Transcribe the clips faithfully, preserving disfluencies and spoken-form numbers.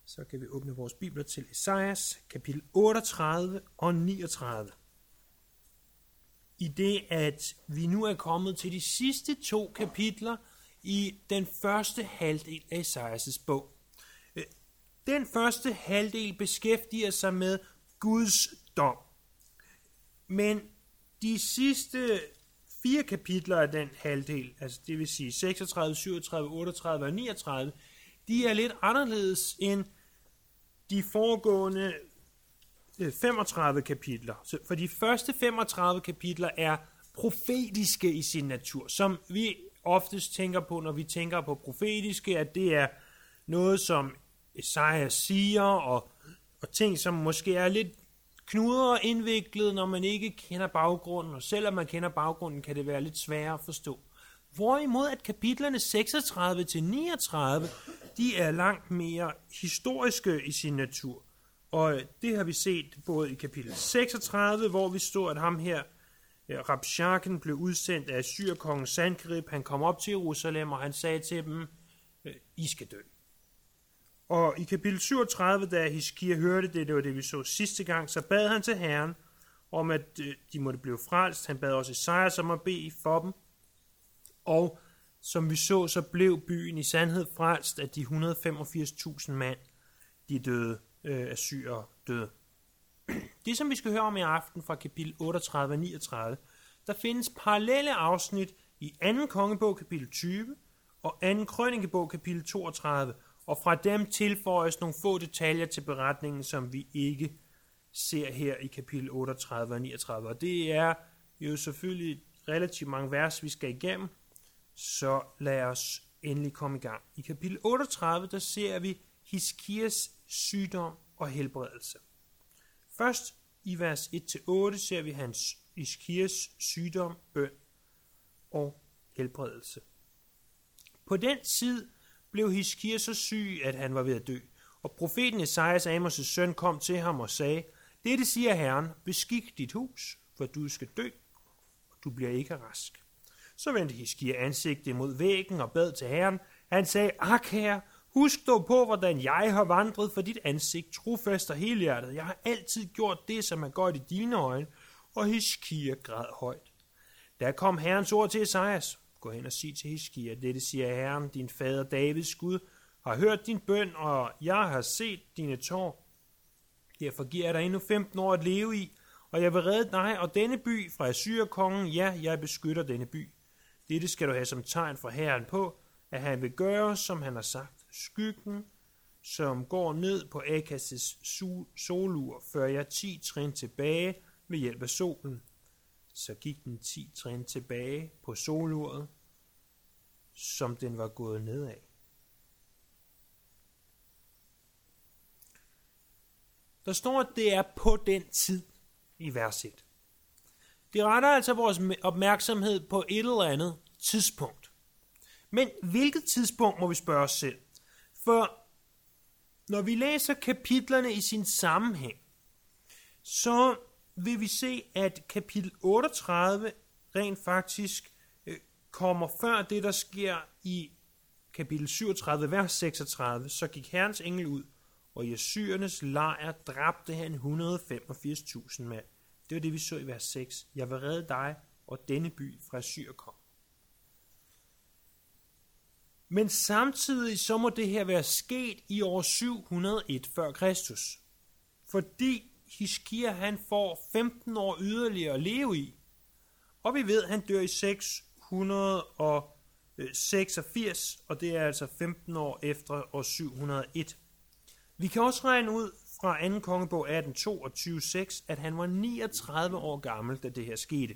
så kan vi åbne vores bibler til Esajas kapitel otteogtredive og niogtredive. I det, at vi nu er kommet til de sidste to kapitler i den første halvdel af Esajas' bog. Den første halvdel beskæftiger sig med Guds dom. Men de sidste fire kapitler af den halvdel, altså det vil sige seksogtredive, syvogtredive, otteogtredive og niogtredive, de er lidt anderledes end de foregående femogtredive kapitler. For de første femogtredive kapitler er profetiske i sin natur, som vi oftest tænker på, når vi tænker på profetiske, at det er noget, som Esajas siger, og, og ting, som måske er lidt knudret og indviklet, når man ikke kender baggrunden, og selvom man kender baggrunden, kan det være lidt sværere at forstå. Hvorimod at kapitlerne seksogtredive til niogtredive, de er langt mere historiske i sin natur. Og det har vi set både i kapitel seksogtredive, hvor vi stod, at ham her, Rabshaken, blev udsendt af Assyrkongen Sankerib. Han kom op til Jerusalem, og han sagde til dem, I skal dø. Og i kapitel syvogtredive, da Hiskia hørte det, det var det, vi så sidste gang, så bad han til Herren om, at de måtte blive frelst. Han bad også Esajas om at bede for dem. Og som vi så, så blev byen i sandhed frelst, at de et hundrede og femogfirs tusind mand, de døde, øh, assyrer døde. Det, som vi skal høre om i aften fra kapitel otteogtredive og niogtredive, der findes parallelle afsnit i anden kongebog kapitel tyve og anden krønikebog kapitel toogtredive, og fra dem tilføjes nogle få detaljer til beretningen, som vi ikke ser her i kapitel otteogtredive og niogtredive. Og det er jo selvfølgelig relativt mange vers, vi skal igennem, så lad os endelig komme i gang. I kapitel otteogtredive, der ser vi Hiskias sygdom og helbredelse. Først i vers et til otte ser vi hans Hiskias sygdom, bøn og helbredelse. På den tid blev Hiskia så syg, at han var ved at dø, og profeten Esajas, Amos' søn, kom til ham og sagde, dette siger Herren, beskik dit hus, for du skal dø, og du bliver ikke rask. Så vendte Hiskia ansigtet mod væggen og bad til Herren. Han sagde, ak herre, husk dog på, hvordan jeg har vandret for dit ansigt, trofast og helhjertet. Jeg har altid gjort det, som er godt i dine øjne. Og Hiskia græd højt. Der kom Herrens ord til Esajas. Gå hen og sig til Hiskia, dette siger Herren, din fader Davids Gud, har hørt din bøn, og jeg har set dine tår. Derfor giver jeg dig endnu femten år at leve i, og jeg vil redde dig og denne by fra Assyrkongen. Ja, jeg beskytter denne by. Dette skal du have som tegn fra Herren på, at han vil gøre, som han har sagt. Skyggen, som går ned på Akas' solur, fører jeg ti trin tilbage med hjælp af solen. Så gik den ti trin tilbage på soluret, som den var gået nedad. Der står, at det er på den tid i vers et. Det retter altså vores opmærksomhed på et eller andet tidspunkt. Men hvilket tidspunkt må vi spørge os selv? For når vi læser kapitlerne i sin sammenhæng, så vil vi se, at kapitel otteogtredive rent faktisk øh, kommer før det, der sker i kapitel syvogtredive, vers seksogtredive. Så gik Herrens engel ud, og i assyrernes lejr dræbte han et hundrede og femogfirs tusind mand. Det var det, vi så i vers seks. Jeg vil redde dig og denne by fra Assyrkongen. Men samtidig så må det her være sket i år syv hundrede og en før Kristus. Fordi Hiskia han får femten år yderligere at leve i. Og vi ved, at han dør i seks hundrede og seksogfirs, og det er altså femten år efter år syv hundrede og en. Vi kan også regne ud fra anden kongebog atten toogtyve seks, at han var niogtredive år gammel, da det her skete.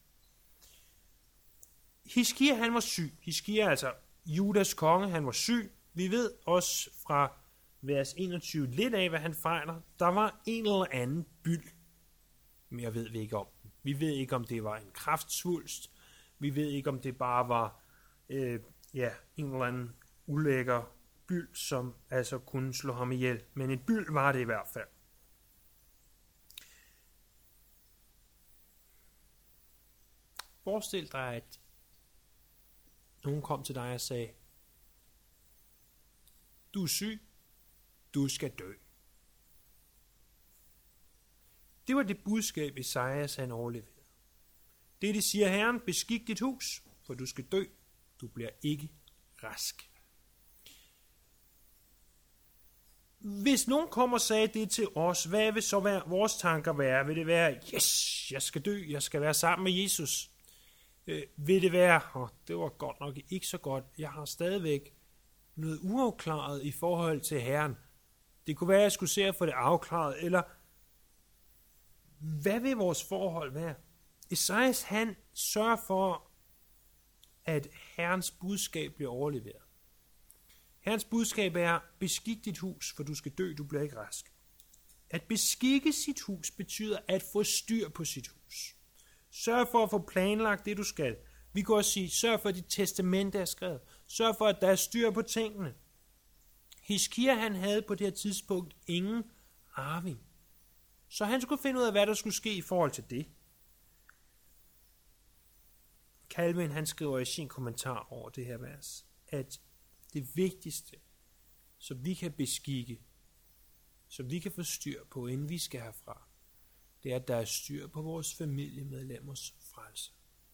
Hiskia han var syg. Hiskia er altså Judas konge, han var syg. Vi ved også fra vers enogtyve lidt af, hvad han fejler. Der var en eller anden byld. Mere ved vi ikke om. Vi ved ikke, om det var en kræftsvulst. Vi ved ikke, om det bare var øh, ja, en eller anden ulækker byld, som altså kunne slå ham ihjel. Men en byld var det i hvert fald. Forestil dig, at nogen kom til dig og sagde, du er syg, du skal dø. Det var det budskab, Esajas han overleverede. Det, det siger Herren, beskik dit hus, for du skal dø. Du bliver ikke rask. Hvis nogen kommer og sagde det til os, hvad vil så være vores tanker være? Vil det være, yes, jeg skal dø, jeg skal være sammen med Jesus? Øh, vil det være, oh, det var godt nok ikke så godt, jeg har stadigvæk noget uafklaret i forhold til Herren. Det kunne være, at jeg skulle se at få det afklaret, eller hvad vil vores forhold være? Esajas han sørger for, at Herrens budskab bliver overleveret. Herrens budskab er, beskik dit hus, for du skal dø, du bliver ikke rask. At beskikke sit hus betyder at få styr på sit hus. Sørg for at få planlagt det, du skal. Vi kan også sige, sørg for, at dit testamente er skrevet. Sørg for, at der er styr på tingene. Hiskia han havde på det her tidspunkt ingen arving. Så han skulle finde ud af, hvad der skulle ske i forhold til det. Calvin han skriver i sin kommentar over det her vers, at det vigtigste, så vi kan beskikke, så vi kan få styr på, inden vi skal herfra, det er, at der er styr på vores familiemedlemmers frelse.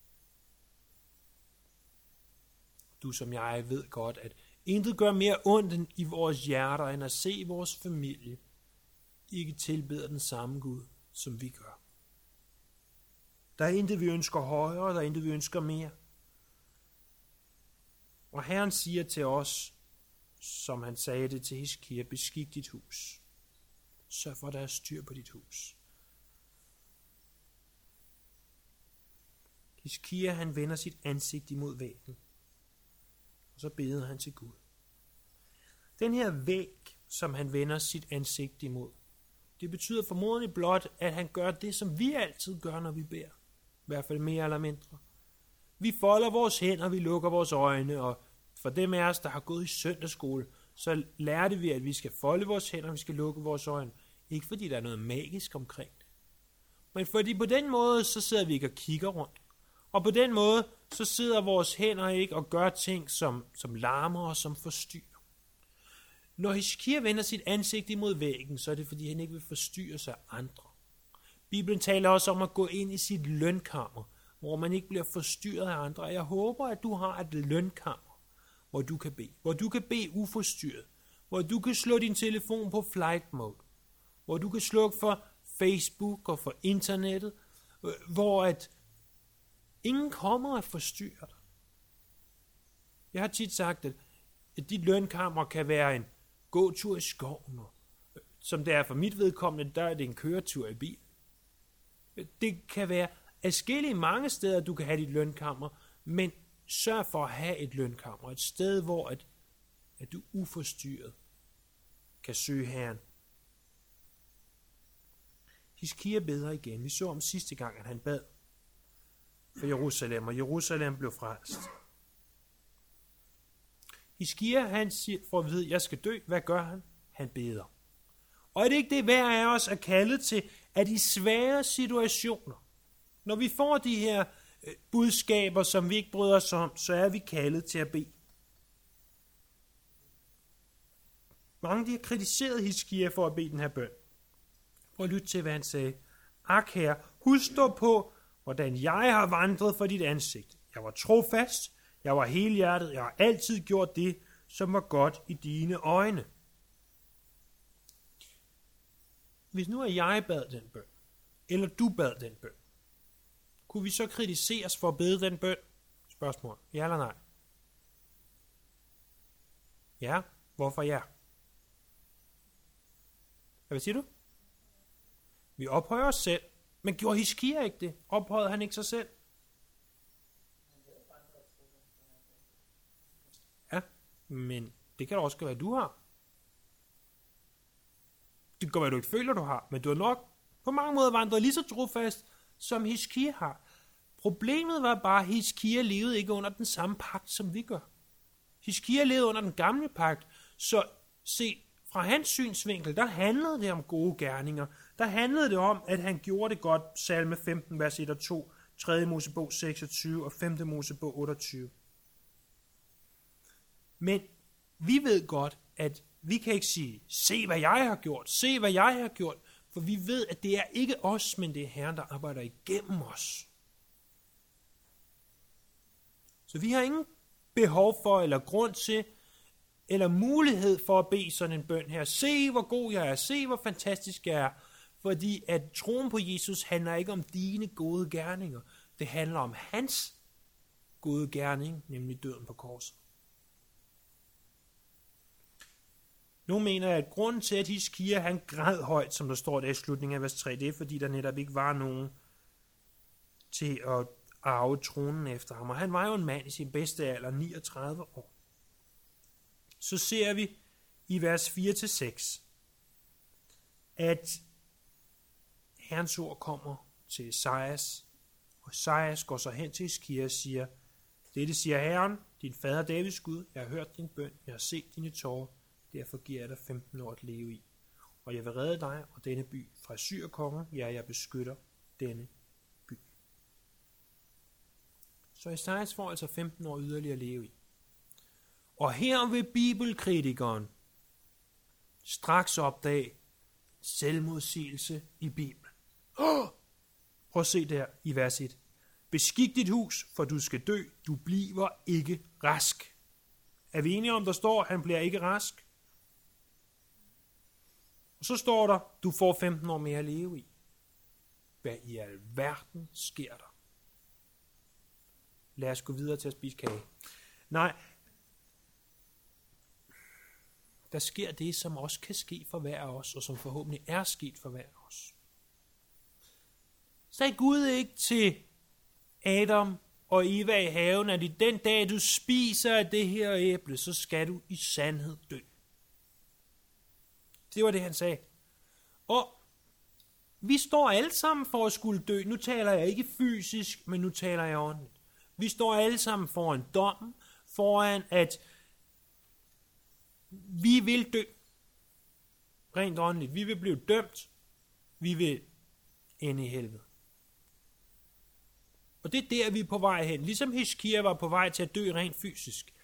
Du som jeg ved godt, at intet gør mere ondt i vores hjerter, end at se vores familie ikke tilbeder den samme Gud, som vi gør. Der er intet, vi ønsker højere, der er intet, vi ønsker mere. Og Herren siger til os, som han sagde det til Hiskia, beskik dit hus. Sørg for, at der er styr på dit hus. Hiskia han vender sit ansigt imod væggen, og så beder han til Gud. Den her væg, som han vender sit ansigt imod, det betyder formodentlig blot, at han gør det, som vi altid gør, når vi beder. I hvert fald mere eller mindre. Vi folder vores hænder, vi lukker vores øjne, og for dem af os, der har gået i søndagsskole, så lærte vi, at vi skal folde vores hænder, og vi skal lukke vores øjne. Ikke fordi der er noget magisk omkring det. Men fordi på den måde, så sidder vi ikke og kigger rundt. Og på den måde, så sidder vores hænder ikke og gør ting, som, som larmer og som forstyrrer. Når Hiskia vender sit ansigt imod væggen, så er det fordi, han ikke vil forstyrre sig af andre. Bibelen taler også om at gå ind i sit lønkammer, hvor man ikke bliver forstyrret af andre. Jeg håber, at du har et lønkammer, hvor du kan bede. Hvor du kan bede uforstyrret. Hvor du kan slå din telefon på flight mode. Hvor du kan slukke for Facebook og for internettet. Hvor at ingen kommer at forstyrre dig. Jeg har tit sagt, at dit lønkammer kan være en gåtur i skoven. Som det er for mit vedkommende, der er det en køretur i bil. Det kan være adskillige mange steder, du kan have dit lønkammer, men sørg for at have et lønkammer. Et sted, hvor at, at du uforstyrret kan søge Herren. Hiskia beder igen. Vi så om sidste gang, at han bad for Jerusalem, og Jerusalem blev frelst. Hiskia, han siger, for at vide, at jeg skal dø. Hvad gør han? Han beder. Og er det ikke det, hver af os er kaldet til, at i svære situationer, når vi får de her budskaber, som vi ikke bryder os om, så er vi kaldet til at bede. Mange de har kritiseret Hiskia for at bede den her bøn. Prøv at lytte til, hvad han sagde. Ak herre, husk dog på, hvordan jeg har vandret for dit ansigt. Jeg var trofast, jeg var helhjertet, jeg har altid gjort det, som var godt i dine øjne. Hvis nu er jeg bad den bøn, eller du bad den bøn, kunne vi så kritiseres for at bede den bøn? Spørgsmål. Ja eller nej? Ja. Hvorfor ja? Hvad siger du? Vi ophøjer os selv, men gjorde Hiskia ikke det? Ophøjede han ikke sig selv? Ja, men det kan da også være, at du har. Det kan være, at du ikke føler, du har, men du har nok på mange måder vandret lige så trofast, som Hiskia har. Problemet var bare, at Hiskia levede ikke under den samme pagt, som vi gør. Hiskia levede under den gamle pagt, så se, fra hans synsvinkel, der handlede det om gode gerninger. Der handlede det om, at han gjorde det godt, salme femten, vers et og to, tredje Mosebog seksogtyve og femte Mosebog otteogtyve. Men vi ved godt, at vi kan ikke sige, se hvad jeg har gjort, se hvad jeg har gjort, for vi ved, at det er ikke os, men det er Herren, der arbejder igennem os. Så vi har ingen behov for, eller grund til, eller mulighed for at bede sådan en bøn her. Se hvor god jeg er, se hvor fantastisk jeg er, fordi at troen på Jesus handler ikke om dine gode gerninger, det handler om hans gode gerning, nemlig døden på korset. Nu mener jeg, at grunden til, at Hiskia han græd højt, som der står der i slutningen af vers tre, det er, fordi der netop ikke var nogen til at arve tronen efter ham. Og han var jo en mand i sin bedste alder, niogtredive år. Så ser vi i vers fire til seks, at Herrens ord kommer til Esajas, og Esajas går så hen til Hiskia og siger, dette siger Herren, din fader Davids Gud, jeg har hørt din bøn, jeg har set dine tårer, derfor giver jeg dig femten år at leve i. Og jeg vil redde dig og denne by fra Assyrkongen, ja, jeg beskytter denne by. Så Esajas får altså femten år yderligere at leve i. Og her vil bibelkritikeren straks opdage selvmodsigelse i Bibelen. Oh! Prøv at se der i vers et. Beskik dit hus, for du skal dø, du bliver ikke rask. Er vi enige om, der står, han bliver ikke rask? Og så står der, du får femten år mere at leve i. Hvad i alverden sker der? Lad os gå videre til at spise kage. Nej, der sker det, som også kan ske for hver af os, og som forhåbentlig er sket for hver af os. Sagde Gud ikke til Adam og Eva i haven, at i den dag, du spiser af det her æble, så skal du i sandhed dø. Det var det, han sagde. Og vi står alle sammen for at skulle dø. Nu taler jeg ikke fysisk, men nu taler jeg åndeligt. Vi står alle sammen foran dommen, foran at vi vil dø. Rent åndeligt. Vi vil blive dømt. Vi vil ende i helvede. Og det er der, vi er på vej hen. Ligesom Hiskia var på vej til at dø rent fysisk.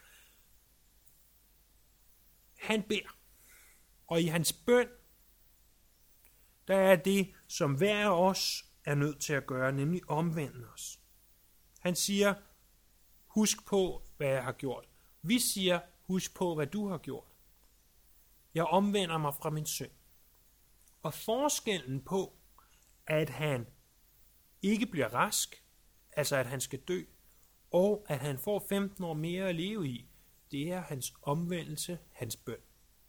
Han beder. Og i hans bøn, der er det, som hver af os er nødt til at gøre, nemlig omvende os. Han siger, husk på, hvad jeg har gjort. Vi siger, husk på, hvad du har gjort. Jeg omvender mig fra min synd. Og forskellen på, at han ikke bliver rask, altså at han skal dø, og at han får femten år mere at leve i, det er hans omvendelse, hans bøn.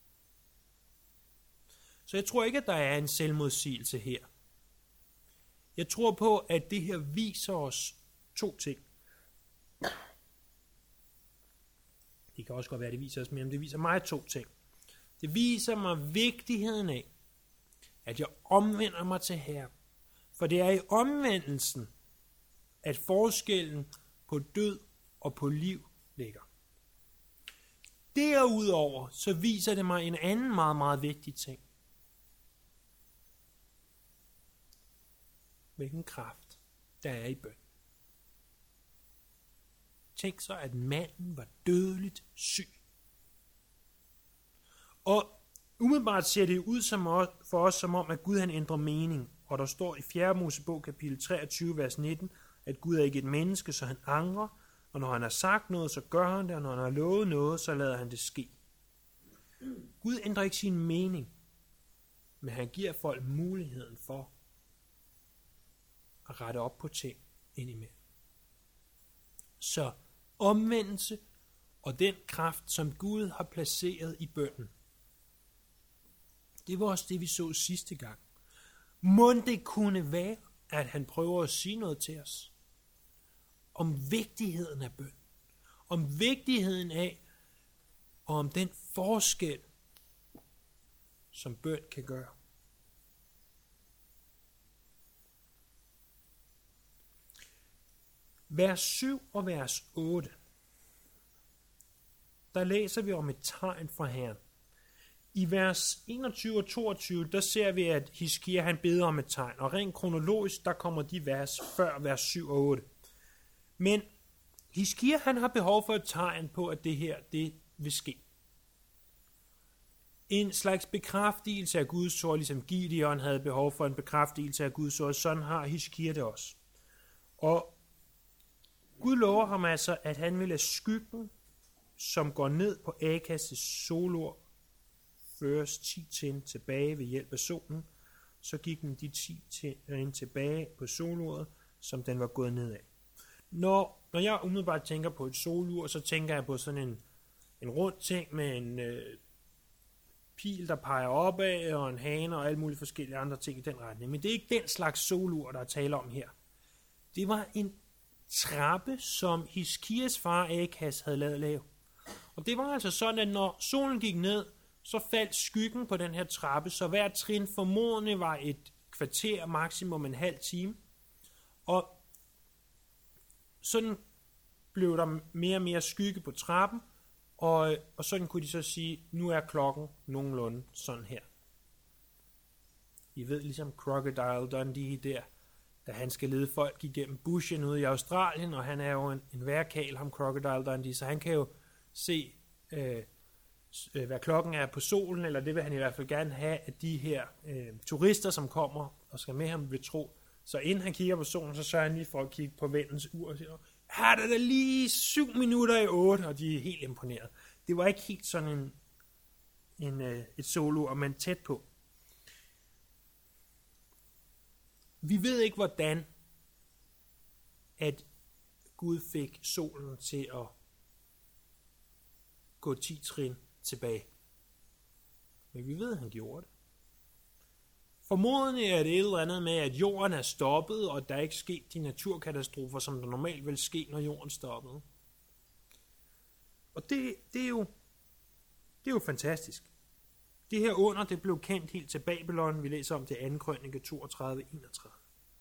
Så jeg tror ikke, at der er en selvmodsigelse her. Jeg tror på, at det her viser os to ting. Det kan også godt være, at det viser os mere, men det viser mig to ting. Det viser mig vigtigheden af, at jeg omvender mig til Herren. For det er i omvendelsen, at forskellen på død og på liv ligger. Derudover så viser det mig en anden meget, meget vigtig ting. Hvilken kraft der er i bøn. Tænk så, at manden var dødeligt syg. Og umiddelbart ser det ud som for os som om, at Gud han ændrer mening. Og der står i fjerde Mosebog kapitel treogtyve, vers nitten, at Gud er ikke et menneske, så han angrer. Og når han har sagt noget, så gør han det, og når han har lovet noget, så lader han det ske. Gud ændrer ikke sin mening, men han giver folk muligheden for at rette op på ting indimellem. Så omvendelse og den kraft, som Gud har placeret i bønnen, det var også det, vi så sidste gang. Mon det kunne være, at han prøver at sige noget til os om vigtigheden af bøn, om vigtigheden af, og om den forskel, som bøn kan gøre. Vers syv og vers otte, der læser vi om et tegn fra Herren. I vers enogtyve og toogtyve, der ser vi, at Hiskia han beder om et tegn, og rent kronologisk, der kommer de vers før vers syv og otte. Men Hiskia han har behov for et tegn på, at det her, det vil ske. en slags bekræftelse af Guds ord, ligesom Gideon havde behov for en bekræftelse af Guds ord, sådan har Hiskia det også. Og Gud lover ham altså, at han vil lade skyggen, som går ned på Akas' solord, føres ti trin tilbage ved hjælp af solen. Så gik den de ti trin tilbage på solordet, som den var gået ned af. Når, når jeg umiddelbart tænker på et solur, så tænker jeg på sådan en, en rund ting med en øh, pil, der peger opad, og en hane og alle mulige forskellige andre ting i den retning. Men det er ikke den slags solur, der er tale om her. Det var en trappe, som Hiskias far Akas havde lavet lave. Og det var altså sådan, at når solen gik ned, så faldt skyggen på den her trappe, så hver trin formodentlig var et kvarter, maksimum en halv time. Og sådan blev der mere og mere skygge på trappen, og, og sådan kunne de så sige, nu er klokken nogenlunde sådan her. I ved ligesom Crocodile Dundee der, da han skal lede folk igennem bushen ude i Australien, og han er jo en, en værkal, ham Crocodile Dundee, så han kan jo se, øh, hvad klokken er på solen, eller det vil han i hvert fald gerne have, at de her øh, turister, som kommer og skal med ham, vil tro. Så inden han kigger på solen, så sørger han lige for at kigge på vendens ur og siger, her er der lige syv minutter i otte, og de er helt imponeret. Det var ikke helt sådan en, en, øh, et solur, men tæt på. Vi ved ikke, hvordan at Gud fik solen til at gå ti trin tilbage. Men vi ved, at han gjorde det. Formodentlig er det et eller andet med, at jorden er stoppet, og der er ikke sket de naturkatastrofer, som der normalt vil ske, når jorden stoppede. Og det, det, er, jo, det er jo fantastisk. Det her under, det blev kendt helt til Babylon. Vi læser om det anden krønike toogtredive enogtredive.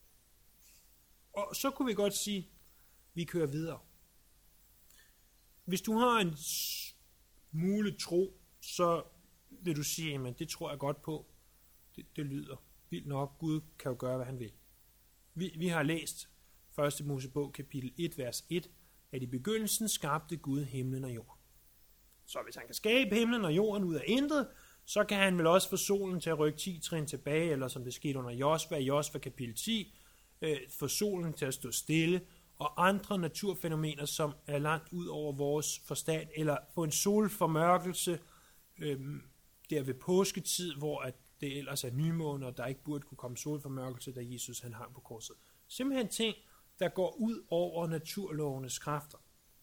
Og så kunne vi godt sige, at vi kører videre. Hvis du har en smule tro, så vil du sige, at det tror jeg godt på. Det, det lyder vildt nok. Gud kan jo gøre, hvad han vil. Vi, vi har læst første Mosebog kapitel et, vers et, at i begyndelsen skabte Gud himlen og jorden. Så hvis han kan skabe himlen og jorden ud af intet, så kan han vel også få solen til at rykke ti trin tilbage, eller som det skete under Josva i Josva kapitel ti, øh, få solen til at stå stille, og andre naturfænomener, som er langt ud over vores forstand, eller få en solformørkelse øh, der ved påsketid, hvor at det ellers er nymåne, og der ikke burde kunne komme solformørkelse, da Jesus han hang på korset. Simpelthen ting, der går ud over naturlovenes kræfter.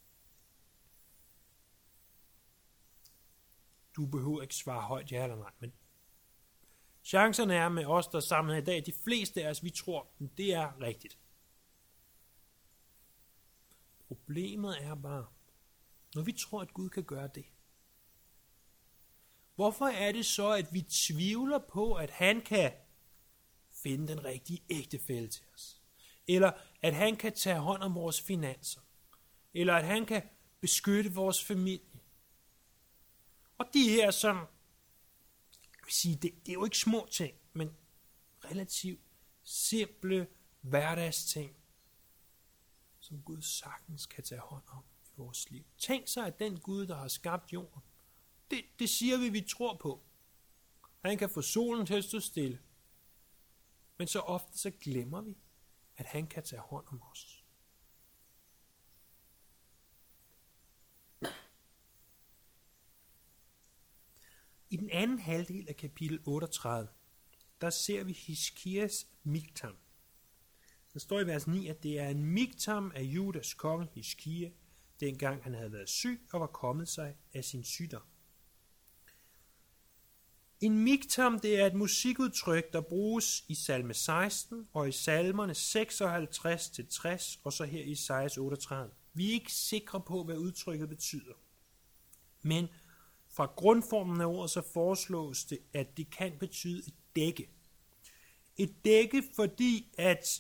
Du behøver ikke svare højt ja eller nej, men chancerne er med os, der er sammen her i dag, de fleste af os, vi tror, det er rigtigt. Problemet er bare, når vi tror, at Gud kan gøre det, hvorfor er det så, at vi tvivler på, at han kan finde den rigtige ægtefælle til os? Eller at han kan tage hånd om vores finanser? Eller at han kan beskytte vores familie? Og de her sådan, jeg vil sige, det, det er jo ikke små ting, men relativt simple hverdagsting, som Gud sagtens kan tage hånd om i vores liv. Tænk så, at den Gud, der har skabt jorden, det, det siger vi, vi tror på. Han kan få solen til at stå stille. Men så ofte så glemmer vi, at han kan tage hånd om os. I den anden halvdel af kapitel otteogtredive, der ser vi Hiskias miktam. Der står i vers ni, at det er en miktam af Judas konge Hiskia, dengang han havde været syg og var kommet sig af sin sygdom. En miktam, det er et musikudtryk, der bruges i salme seksten og i salmerne seksoghalvtreds til tres og så her i Esajas otteogtredive. Vi er ikke sikre på, hvad udtrykket betyder. Men fra grundformen af ordet så foreslås det, at det kan betyde et dække. Et dække, fordi at,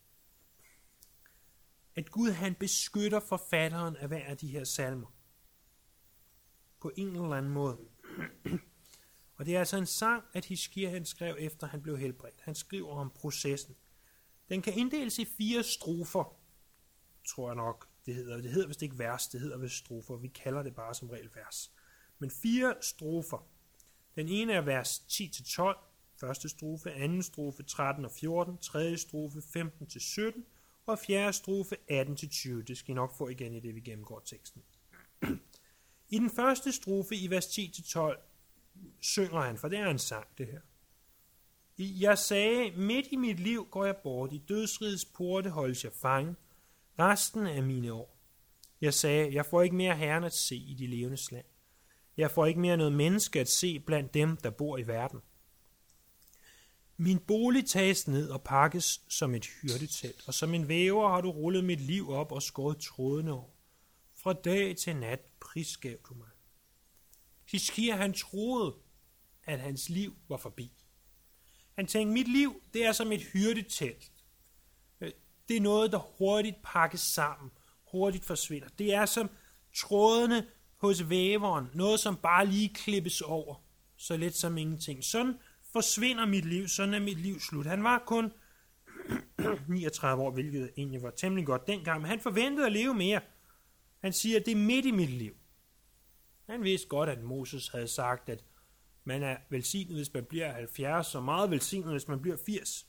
at Gud han beskytter forfatteren af hver af de her salmer. På en eller anden måde. Og det er altså en sang, at Hiskia han skrev efter han blev helbredt. Han skriver om processen. Den kan inddeles i fire strofer, tror jeg nok. Det hedder, det hedder vist ikke vers, det hedder vist strofer. Vi kalder det bare som regel vers. Men fire strofer. Den ene er vers ti til tolv, første strofe, anden strofe tretten og fjorten, tredje strofe femten til sytten og fjerde strofe atten til tyve. Det skal I nok få igen i det, vi gennemgår teksten. I den første strofe i vers ti til tolv synger han, for det er en sang det her. Jeg sagde, midt i mit liv går jeg bort, i dødsrigets porte holdes jeg fange, resten af mine år. Jeg sagde, jeg får ikke mere Herren at se i de levendes land. Jeg får ikke mere noget menneske at se blandt dem, der bor i verden. Min bolig tages ned og pakkes som et hyrdetelt, og som en væver har du rullet mit liv op og skåret trådene over. Fra dag til nat prisgav du mig. Hiskia, han troede, at hans liv var forbi. Han tænkte, mit liv, det er som et hyrdetelt. Det er noget, der hurtigt pakkes sammen, hurtigt forsvinder. Det er som trådene hos væveren, noget som bare lige klippes over, så let som ingenting. Sådan forsvinder mit liv, sådan er mit liv slut. Han var kun niogtredive år, hvilket egentlig var temmelig godt dengang, men han forventede at leve mere. Han siger, at det er midt i mit liv. Han vidste godt, at Moses havde sagt, at man er velsignet, hvis man bliver halvfjerds, og meget velsignet, hvis man bliver firs.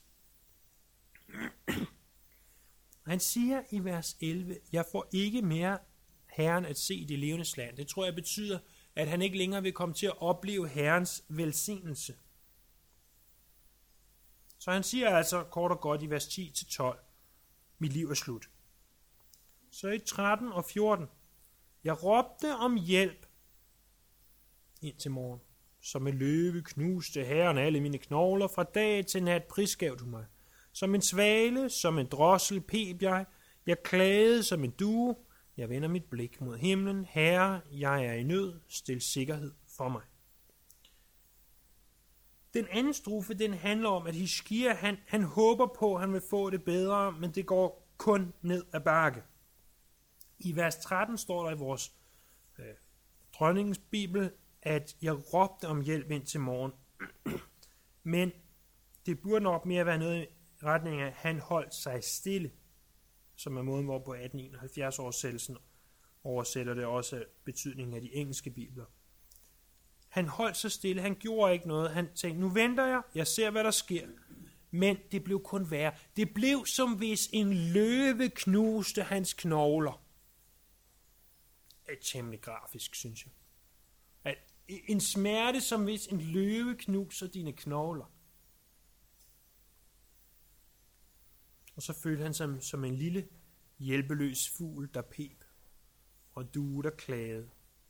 Han siger i vers elleve, jeg får ikke mere Herren at se i det levendes land. Det tror jeg betyder, at han ikke længere vil komme til at opleve Herrens velsignelse. Så han siger altså kort og godt i vers ti til tolv, mit liv er slut. Så i tretten og fjorten, jeg råbte om hjælp indtil morgen. Som en løve knuste Herren alle mine knogler, fra dag til nat prisgav du mig. Som en svale, som en drossel peb jeg, jeg klagede som en due, jeg vender mit blik mod himlen, Herre, jeg er i nød, stil sikkerhed for mig. Den anden strofe, den handler om, at Hiskia, han, han håber på, at han vil få det bedre, men det går kun ned ad bakke. I vers tretten står der i vores øh, dronningens bibel, at jeg råbte om hjælp ind til morgen. Men det burde nok mere være noget i retning af, at han holdt sig stille, som er måden, hvorpå atten enoghalvfjerds oversættelsen oversætter det også betydningen af de engelske bibler. Han holdt sig stille, han gjorde ikke noget. Han tænkte, nu venter jeg, jeg ser, hvad der sker. Men det blev kun værre. Det blev som hvis en løve knuste hans knogler. Det er temmelig grafisk, synes jeg. At en smerte, som hvis en løve knuser dine knogler. Og så følte han sig som en lille, hjælpeløs fugl, der pep, og due, der klagede.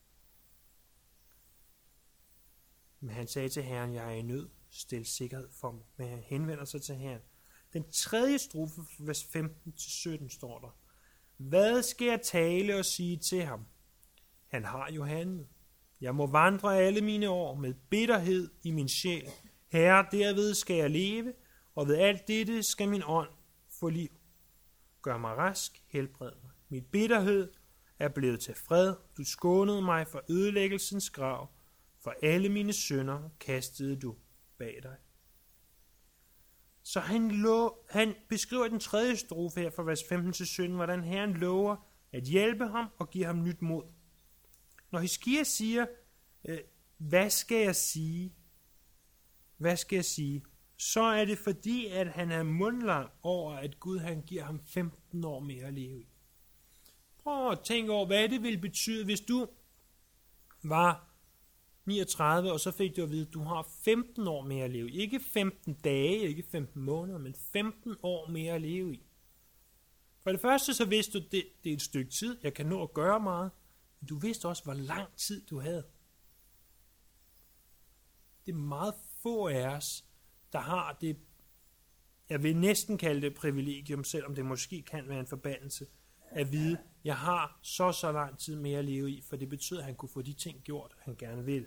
Men han sagde til Herren, jeg er i nød, stil sikkerhed for mig. Men han henvender sig til Herren. Den tredje strofe, vers femten til sytten, står der. Hvad skal jeg tale og sige til ham? Han har jo handlet. Jeg må vandre alle mine år med bitterhed i min sjæl. Herre, derved skal jeg leve, og ved alt dette skal min ånd få liv. Gør mig rask, helbred mig. Min bitterhed er blevet til fred. Du skånede mig for ødelæggelsens grav. For alle mine synder kastede du bag dig. Så han, lå, han beskriver den tredje strofe her fra vers femten til sytten, hvordan Herren lover at hjælpe ham og give ham nyt mod. Når Hiskia siger, hvad skal jeg sige? Hvad skal jeg sige? Så er det fordi, at han er mundlam over, at Gud han giver ham femten år mere at leve i. Prøv at tænke over, hvad det ville betyde, hvis du var niogtredive, og så fik du at vide, at du har femten år mere at leve i. Ikke femten dage, ikke femten måneder, men femten år mere at leve i. For det første så vidste du, at det, det er et stykke tid, jeg kan nå at gøre meget, men du vidste også, hvor lang tid du havde. Det er meget få af os, der har det, jeg vil næsten kalde det privilegium, selvom det måske kan være en forbandelse, at vide, jeg har så så lang tid mere at leve i, for det betyder, at han kunne få de ting gjort, han gerne vil.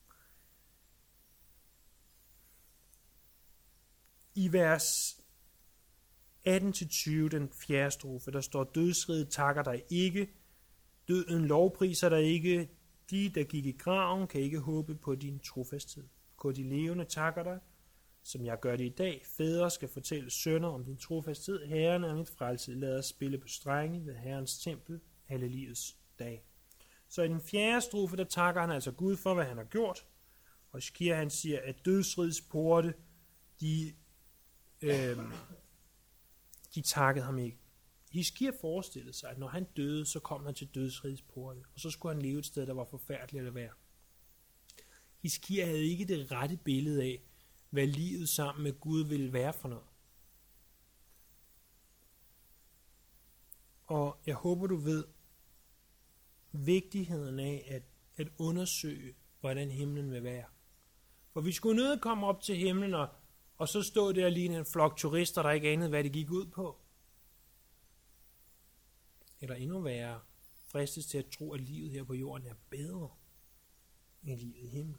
I vers atten til tyve, den fjerde strofe, der står, dødsriget takker dig ikke, døden lovpriser dig ikke, de, der gik i graven, kan ikke håbe på din trofasthed. Gå de levende takker dig, som jeg gør det i dag. Fædre skal fortælle sønner om din trofasthed. Herren er mit frelse. Lad os spille på strenge ved Herrens tempel alle livets dage. Så i den fjerde strofe, der takker han altså Gud for, hvad han har gjort. Og Hiskia han siger, at dødsrigets porte, de, øh, de takkede ham ikke. Hiskia forestillede sig, at når han døde, så kom han til dødsrigets porte, og så skulle han leve et sted, der var forfærdeligt at være. Hiskia havde ikke det rette billede af, hvad livet sammen med Gud ville være for noget. Og jeg håber, du ved vigtigheden af at, at undersøge, hvordan himlen vil være. For vi skulle nødt komme op til himlen, og, og så stå der lige en flok turister, der ikke anede, hvad det gik ud på. Eller endnu værre, fristes til at tro, at livet her på jorden er bedre end livet i himlen.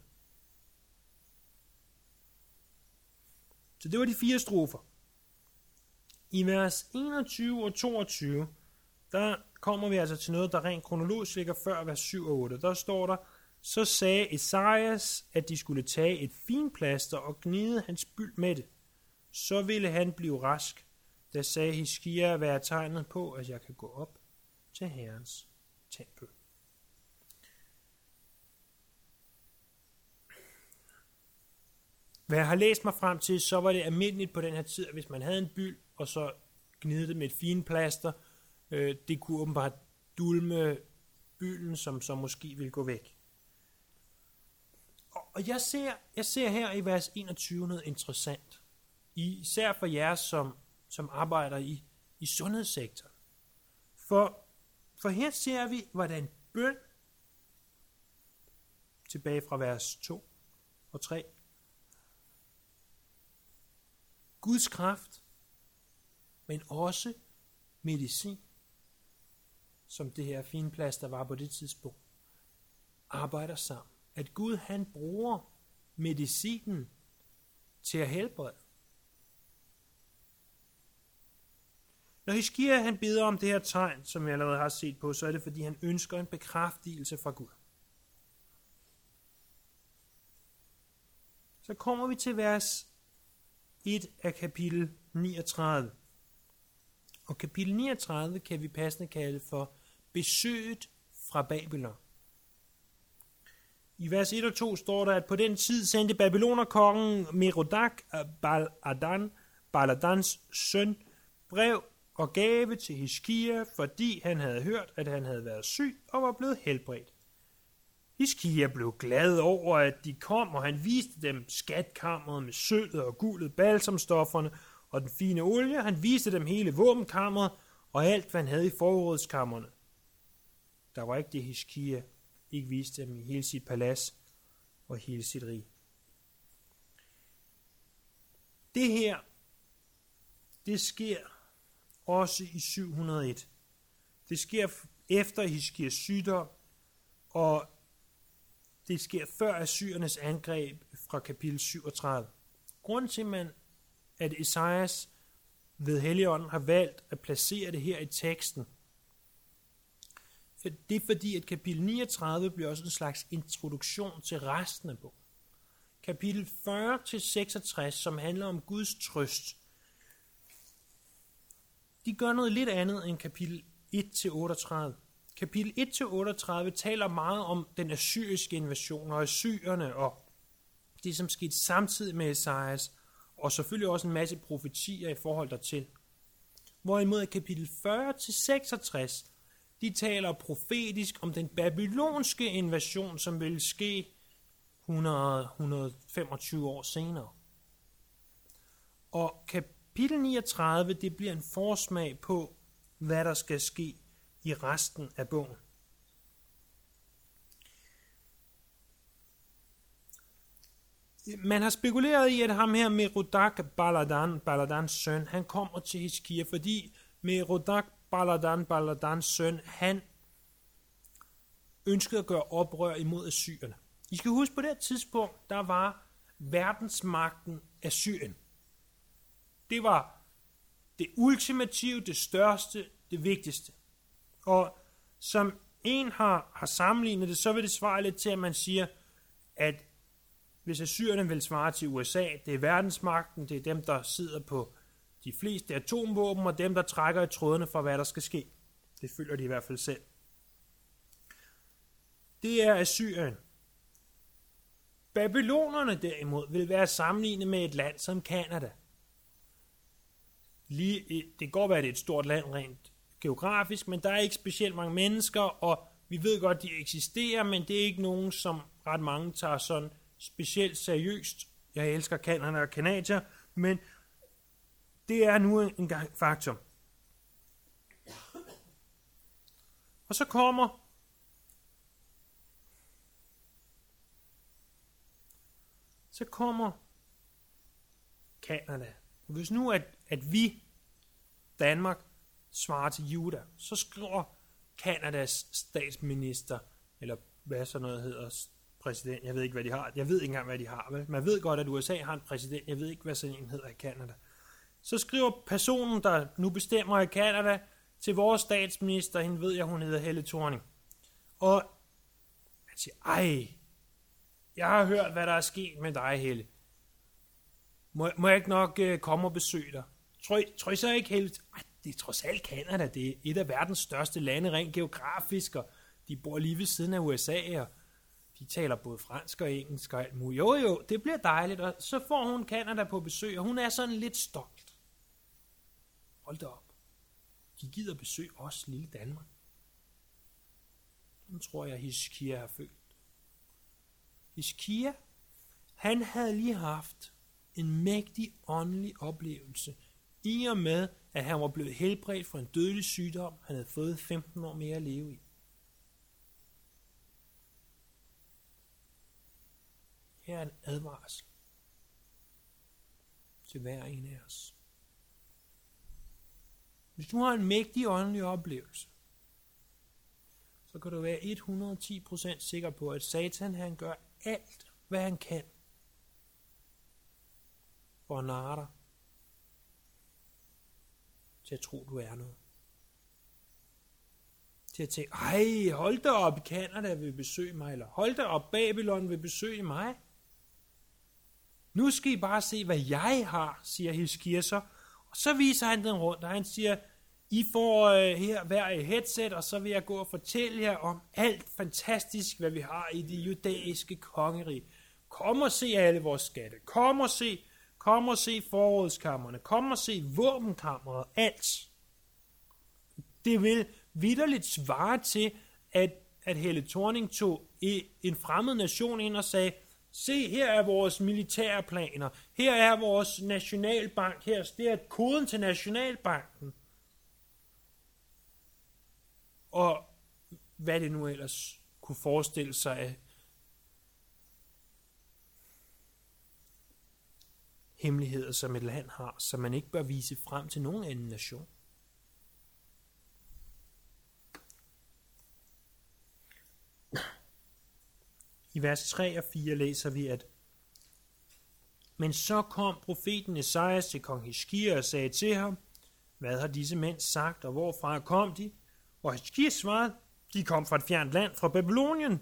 Så det var de fire strofer. I vers enogtyve og toogtyve, der kommer vi altså til noget, der rent kronologisk ligger før vers syv og otte. Der står der, så sagde Esajas, at de skulle tage et finplaster og gnide hans byld med det. Så ville han blive rask. Da sagde Hiskia, hvad er tegnet på, at jeg kan gå op til Herrens tempel. Hvad jeg har læst mig frem til, så var det almindeligt på den her tid, at hvis man havde en byld, og så gnidede det med et finplaster, øh, det kunne åbenbart dulme bylden, som så måske ville gå væk. Og, og jeg, ser, jeg ser her i vers enogtyve noget interessant. Især for jer, som, som arbejder i, i sundhedssektoren. For, for her ser vi, hvordan bøn, tilbage fra vers to og tre, Guds kraft, men også medicin, som det her finplaster var på det tidspunkt, arbejder sammen. At Gud han bruger medicinen til at helbrede. Når Hiskia han beder om det her tegn, som vi allerede har set på, så er det fordi han ønsker en bekræftelse fra Gud. Så kommer vi til vers et af kapitel niogtredive. Og kapitel niogtredive kan vi passende kalde for besøget fra Babylon. I vers et og to står der, at på den tid sendte Babylonerkongen Merodak Baladan, Baladans søn, brev og gave til Hiskia, fordi han havde hørt, at han havde været syg og var blevet helbredt. Hiskia blev glad over, at de kom, og han viste dem skatkammeret med sølvet og guldet, balsamstofferne og den fine olie. Han viste dem hele våbenkammeret og alt, hvad han havde i forrådskammerne. Der var ikke det, Hiskia ikke viste dem i hele sit palads og hele sit rige. Det her, det sker også i syv hundrede og et. Det sker efter Hiskias sygdom, og det sker før assyrernes angreb fra kapitel syvogtredive. Grunden til, man, at Esajas ved Helligånden har valgt at placere det her i teksten, det er fordi, at kapitel niogtredive bliver også en slags introduktion til resten af bogen. Kapitel fyrre til seksogtres, som handler om Guds trøst, de gør noget lidt andet end kapitel et til otteogtredive. Kapitel et til otteogtredive taler meget om den assyriske invasion og assyrerne og det, som skete samtidig med Esajas, og selvfølgelig også en masse profetier i forhold dertil. Hvorimod kapitel fyrre til seksogtres, de taler profetisk om den babylonske invasion, som vil ske hundrede til hundrede og femogtyve år senere. Og kapitel niogtredive, det bliver en forsmag på, hvad der skal ske i resten af bogen. Man har spekuleret i, at ham her Merodak Baladan, Baladans søn, han kommer til Hiskia, fordi Merodak Baladan, Baladans søn, han ønskede at gøre oprør imod assyrerne. I skal huske, på det tidspunkt, der var verdensmagten Assyrien. Det var det ultimative, det største, det vigtigste. Og som en har, har sammenlignet det, så vil det svare lidt til, at man siger, at hvis assyrerne vil svare til U S A, det er verdensmagten, det er dem, der sidder på de fleste atomvåben, og dem, der trækker i trådene for, hvad der skal ske. Det føler de i hvert fald selv. Det er Assyrien. Babylonerne derimod vil være sammenlignet med et land som Kanada. Lige, det kan godt være, at det er et stort land rent geografisk, men der er ikke specielt mange mennesker, og vi ved godt, de eksisterer, men det er ikke nogen, som ret mange tager sådan specielt seriøst. Jeg elsker Canada og Canadier, men det er nu en gang faktum. Og så kommer så kommer Canada. Hvis nu at, at vi, Danmark, svarer til Juda, så skriver Canadas statsminister, eller hvad så noget hedder, præsident, jeg ved ikke, hvad de har. Jeg ved ikke engang, hvad de har. Vel? Man ved godt, at U S A har en præsident. Jeg ved ikke, hvad sådan en hedder i Canada. Så skriver personen, der nu bestemmer i Canada, til vores statsminister, hende ved jeg, hun hedder Helle Thorning. Og han siger, ej, jeg har hørt, hvad der er sket med dig, Helle. Må, må jeg ikke nok uh, komme og besøge dig? Tror I, tror I så ikke, Helle? Ej, det er trods alt Canada. Det er et af verdens største lande, rent geografisk, og de bor lige ved siden af U S A, og de taler både fransk og engelsk og alt muligt. Jo, jo, det bliver dejligt, og så får hun Canada på besøg, og hun er sådan lidt stolt. Hold da op. De gider besøge os, lille Danmark. Den tror jeg, Hiskia har følt. Hiskia, han havde lige haft en mægtig åndelig oplevelse, i og med, at han var blevet helbredt for en dødelig sygdom, han havde fået femten år mere at leve i. Her er en advarsel til hver en af os. Hvis du har en mægtig åndelig oplevelse, så kan du være hundrede og ti procent sikker på, at Satan han gør alt, hvad han kan for at narre dig til at tro, du er noget. Til at tænke, ej, hold da op, Canada vil besøge mig, eller hold da op, Babylon vil besøge mig. Nu skal I bare se, hvad jeg har, siger Hiskia så. Og så viser han den rundt, og han siger, I får øh, her hver et headset, og så vil jeg gå og fortælle jer om alt fantastisk, hvad vi har i det judæiske kongerige. Kom og se alle vores skatte. Kom og se, kom og se forrådskammerne. Kom og se våbenkammeret. Alt. Det vil vitterligt svare til, at, at Helle Thorning tog en fremmed nation ind og sagde, se, her er vores militære planer. Her er vores nationalbank. Her det er koden til nationalbanken. Og hvad det nu ellers kunne forestille sig af hemmeligheder, som et land har, som man ikke bør vise frem til nogen anden nation. I vers tre og fire læser vi, at men så kom profeten Esajas til kong Hiskia og sagde til ham, hvad har disse mænd sagt, og hvorfra kom de? Og Hiskia svarede, de kom fra et fjernt land, fra Babylonien.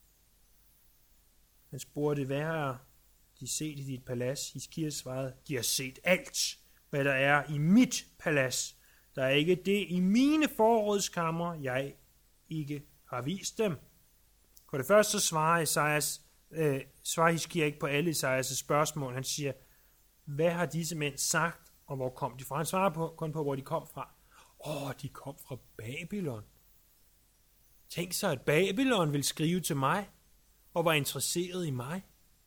Han spurgte, hvad har de set i dit palads? Hiskia svarede, de har set alt, hvad der er i mit palads. Der er ikke det i mine forrådskammer, jeg ikke har vist dem. For det første så svarer Esajas, øh, svarer Hiskia ikke på alle Esajas spørgsmål. Han siger, hvad har disse mænd sagt, og hvor kom de fra? Han svarer på, kun på, hvor de kom fra. Åh, de kom fra Babylon. Tænk så, at Babylon vil skrive til mig, og var interesseret i mig.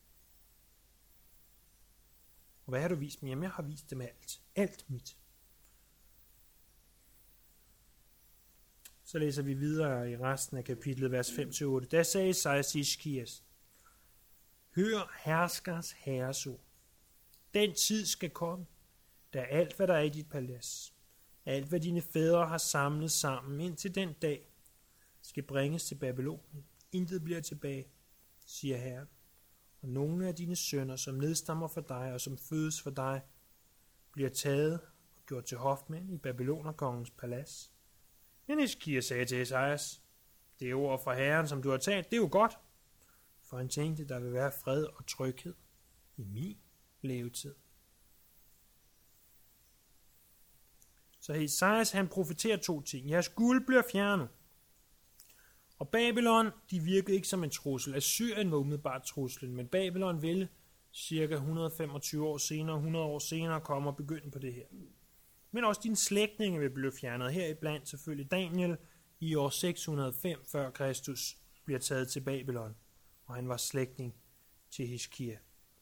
Og hvad har du vist mig? Jamen, jeg har vist dem alt. Alt mit. Så læser vi videre i resten af kapitlet, vers fem til otte. Der sagde Esajas til Hiskias, hør herskers herres ord. Den tid skal komme, da alt, hvad der er i dit palads, alt, hvad dine fædre har samlet sammen indtil den dag, skal bringes til Babylonien. Intet bliver tilbage, siger Herren. Og nogle af dine sønner, som nedstammer for dig og som fødes for dig, bliver taget og gjort til hofmænd i Babylonerkongens palads. Men Hiskia sagde til Esajas, det er ord fra Herren, som du har talt, det er jo godt. For han tænkte, der vil være fred og tryghed i min levetid. Så Esajas han profeterer to ting. Jeres guld bliver fjernet, Og Babylon, de virkede ikke som en trussel. Assyrien var umiddelbart truslen, men Babylon ville cirka et hundrede og femogtyve år senere, hundrede år senere, komme og begynde på det her. Men også dine slægtninge vil blive fjernet. Heriblandt selvfølgelig Daniel i år seks hundrede og fem før Kristus bliver taget til Babylon, og han var slægtning til Hiskia.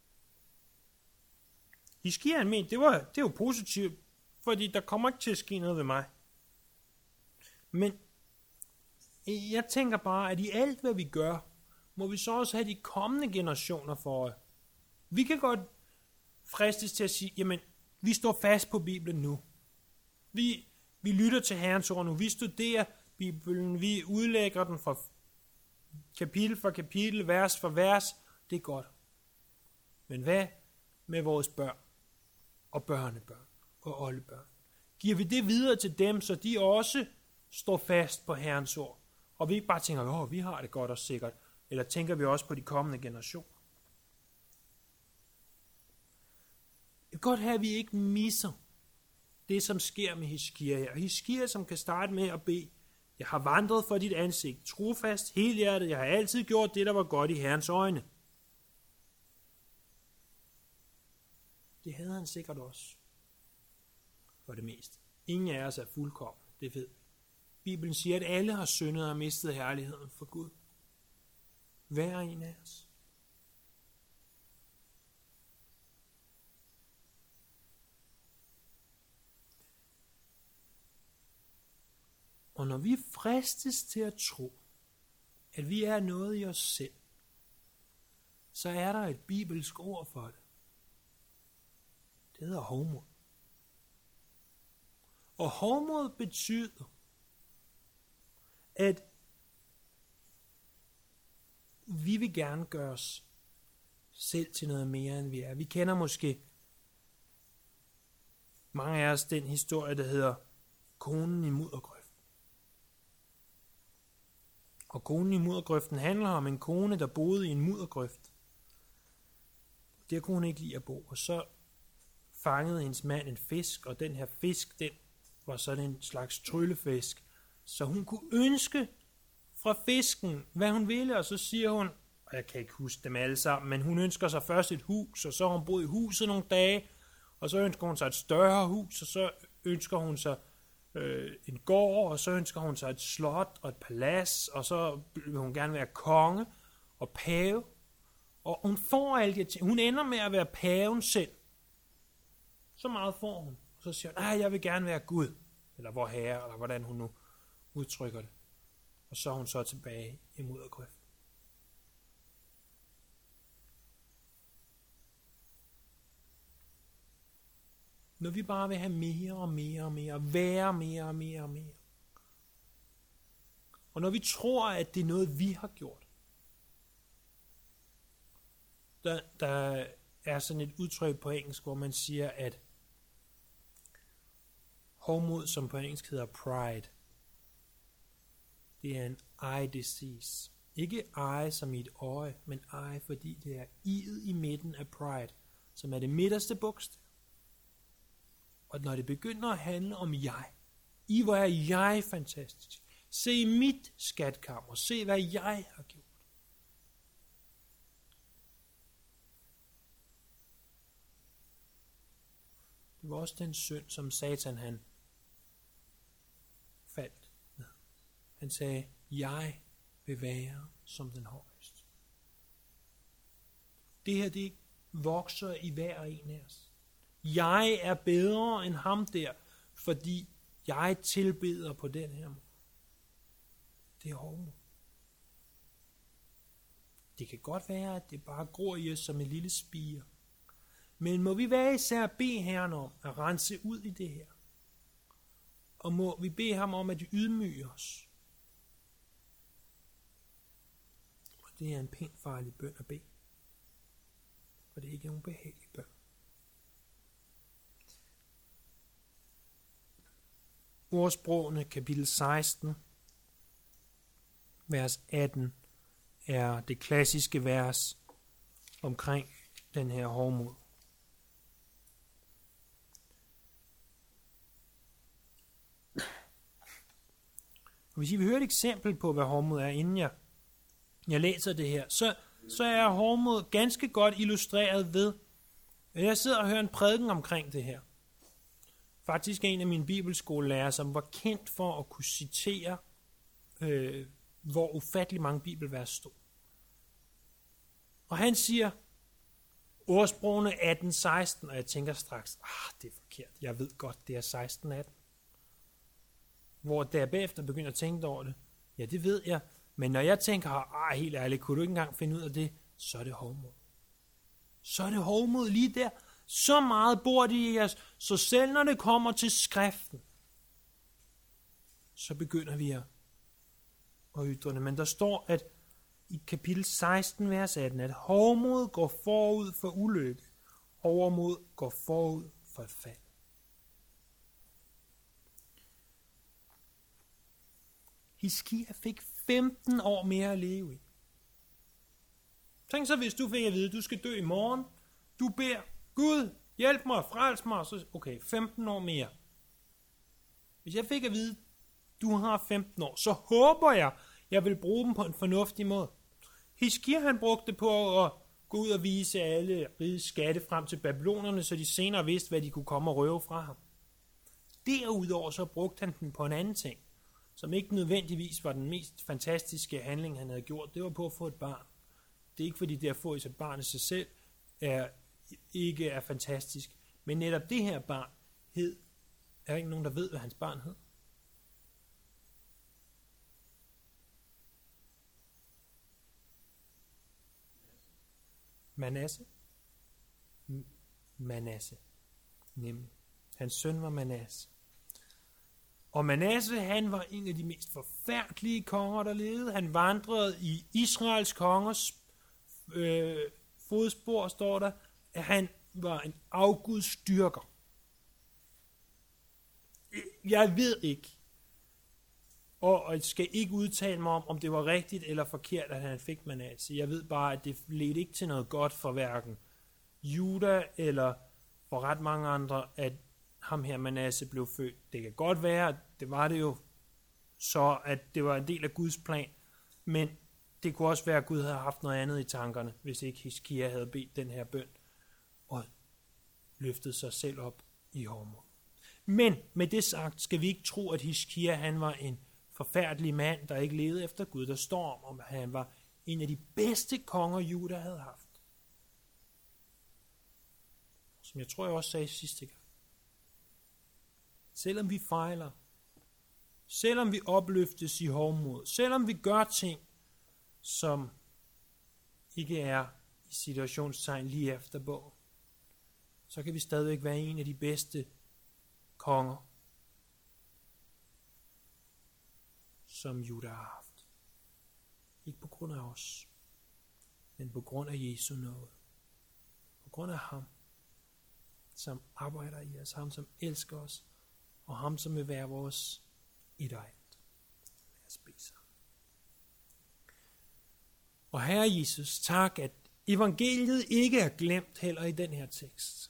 Hiskia han mente, det var, det var positivt, fordi der kommer ikke til at ske noget ved mig. Men jeg tænker bare, at i alt hvad vi gør, må vi så også have de kommende generationer for øje. Vi kan godt fristes til at sige, jamen, vi står fast på Bibelen nu. Vi, vi lytter til Herrens ord nu. Vi studerer Bibelen. Vi udlægger den fra kapitel for kapitel, vers for vers. Det er godt. Men hvad med vores børn og børnebørn og oldebørn? Giver vi det videre til dem, så de også står fast på Herrens ord? Og vi ikke bare tænker, åh, vi har det godt og sikkert. Eller tænker vi også på de kommende generationer? Det er godt her, at vi ikke misser det, som sker med Hiskia her. Hiskia, som kan starte med at bede, jeg har vandret for dit ansigt, trofast, helhjertet, jeg har altid gjort det, der var godt i Herrens øjne. Det havde han sikkert også. For det meste. Ingen af os er fuldkomne, det ved vi. Bibelen siger, at alle har syndet og mistet herligheden for Gud. Hver en af os. Og når vi fristes til at tro, at vi er noget i os selv, så er der et bibelsk ord for det. Det hedder hovmod. Og hovmod betyder, at vi vil gerne gøre os selv til noget mere, end vi er. Vi kender måske mange af os den historie, der hedder Konen i muddergrøften. Og Konen i muddergrøften handler om en kone, der boede i en muddergrøft. Der kunne hun ikke lide at bo, og så fangede hendes mand en fisk, og den her fisk, den var sådan en slags tryllefisk. Så hun kunne ønske fra fisken, hvad hun ville, og så siger hun, og jeg kan ikke huske dem alle sammen, men hun ønsker sig først et hus, og så har hun boet i huset nogle dage, og så ønsker hun sig et større hus, og så ønsker hun sig øh, en gård, og så ønsker hun sig et slot og et palads, og så vil hun gerne være konge og pave, og hun får alt det. Hun ender med at være paven selv. Så meget får hun. Og så siger hun, nej, jeg vil gerne være Gud, eller vor herre, eller hvordan hun nu udtrykker det. Og så er hun så tilbage i muddergrøften. Når vi bare vil have mere og mere og mere, være mere og mere og mere. Og når vi tror, at det er noget, vi har gjort. Der, der er sådan et udtryk på engelsk, hvor man siger, at hovmod, som på engelsk hedder pride, det er en eye disease. Ikke eye som i et øje, men eye, fordi det er i'et i midten af pride, som er det midterste bogstav. Og når det begynder at handle om jeg, i hvor er jeg fantastisk. Se mit skatkammer, se hvad jeg har gjort. Det var også den synd, som Satan han faldt med. Han sagde, jeg vil være som den højeste. Det her, det vokser i hver en af os. Jeg er bedre end ham der, fordi jeg tilbeder på den her måde. Det er hovmod. Det kan godt være, at det bare gror i os som en lille spire. Men må vi være især bede Herren om at rense ud i det her. Og må vi bede ham om at ydmyge os. Og det er en pænt farlig bøn at bede. For det er ikke en ubehagelig bøn. Ordsprogene, kapitel seksten, vers atten, er det klassiske vers omkring den her hovmod. Og hvis I vil høre et eksempel på, hvad hovmod er, inden jeg, jeg læser det her, så, så er hovmod ganske godt illustreret ved, at jeg sidder og hører en prædiken omkring det her. Faktisk en af mine bibelskolelærer, som var kendt for at kunne citere, øh, hvor ufattelig mange bibelvers stod. Og han siger, ordsprogene atten seksten, og jeg tænker straks, ah, det er forkert, jeg ved godt, det er seksten atten. Hvor der bagefter begynder at tænke over det, ja, det ved jeg, men når jeg tænker, ah, helt ærligt, kunne du ikke engang finde ud af det, så er det hovmod. Så er det hovmod lige der. Så meget bor det i os, så selv når det kommer til skriften, så begynder vi at, at ytre det. Men der står, at i kapitel seksten, vers atten, at hovmod går forud for ulykke, overmod går forud for et fald. Hiskia fik femten år mere at leve i. Tænk så, hvis du fik at vide, at du skal dø i morgen, du beder, Gud, hjælp mig, frels mig, så okay, femten år mere. Hvis jeg fik at vide, du har femten år, så håber jeg, jeg vil bruge dem på en fornuftig måde. Hiskia han brugte på at gå ud og vise alle rigets skatte frem til babylonerne, så de senere vidste, hvad de kunne komme og røve fra ham. Derudover så brugte han den på en anden ting, som ikke nødvendigvis var den mest fantastiske handling, han havde gjort. Det var på at få et barn. Det er ikke fordi det at få et barn i sig selv er, ikke er fantastisk, men netop det her barn hed, er der ikke nogen, der ved, hvad hans barn hed? Manasse? Manasse. Nemlig. Hans søn var Manasse. Og Manasse, han var en af de mest forfærdelige konger, der levede. Han vandrede i Israels kongers øh, fodspor, står der, at han var en afgudstyrker. Jeg ved ikke, og jeg skal ikke udtale mig om, om det var rigtigt eller forkert, at han fik Manasse. Jeg ved bare, at det ledte ikke til noget godt for hverken Juda eller for ret mange andre, at ham her Manasse blev født. Det kan godt være, at det var det jo, så at det var en del af Guds plan, men det kunne også være, at Gud havde haft noget andet i tankerne, hvis ikke Hiskia havde bedt den her bøn og løftet sig selv op i hovmod. Men med det sagt, skal vi ikke tro, at Hiskia han var en forfærdelig mand, der ikke levede efter Gud. Der står om, at han var en af de bedste konger, Juda havde haft. Som jeg tror, jeg også sagde sidste gang. Selvom vi fejler, selvom vi opløftes i hovmod, selvom vi gør ting, som ikke er i situationstegn lige efter bogen, så kan vi stadigvæk være en af de bedste konger, som Juda har haft. Ikke på grund af os, men på grund af Jesu nåde. På grund af ham, som arbejder i os, ham som elsker os, og ham som vil være vores et og alt. Lad os bede sammen. Og Herre Jesus, tak, at evangeliet ikke er glemt heller i den her tekst.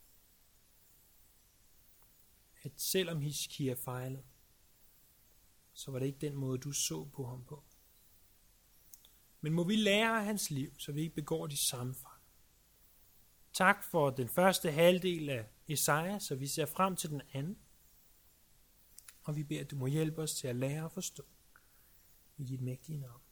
At selvom Hiskia fejlede, så var det ikke den måde, du så på ham på. Men må vi lære af hans liv, så vi ikke begår de samme fejl. Tak for den første halvdel af Esaja, så vi ser frem til den anden. Og vi beder, at du må hjælpe os til at lære at forstå i dit mægtige navn.